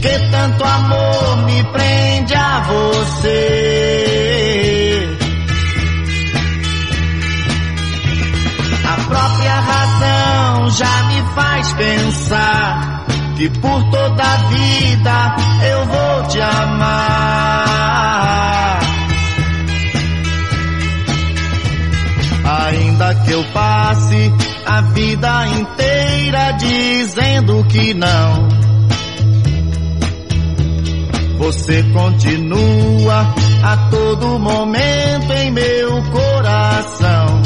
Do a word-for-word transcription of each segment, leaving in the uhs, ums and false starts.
porque tanto amor me prende a você. A própria razão já me faz pensar que por toda a vida eu vou te amar. Ainda que eu passe a vida inteira dizendo que não, você continua a todo momento em meu coração.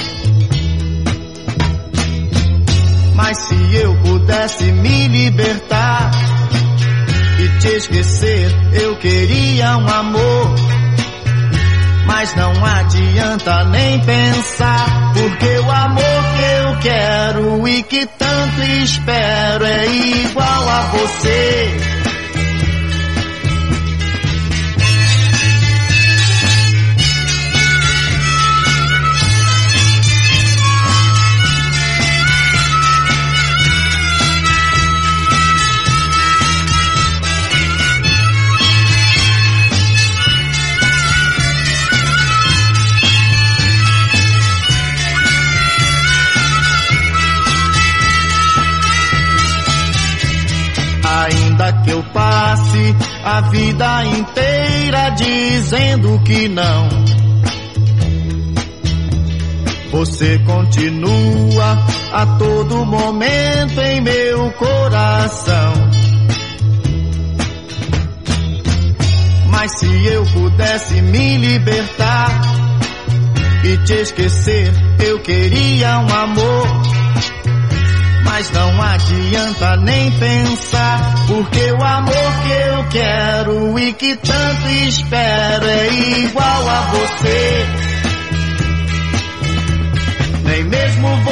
Mas se eu pudesse me libertar e te esquecer, eu queria um amor. Mas não adianta nem pensar, porque o amor que eu quero e que tanto espero é igual a você. Ainda que eu passe a vida inteira dizendo que não, você continua a todo momento em meu coração. Mas se eu pudesse me libertar e te esquecer, eu queria um amor. Mas não adianta nem pensar, porque o amor que eu quero e que tanto espero é igual a você. Nem mesmo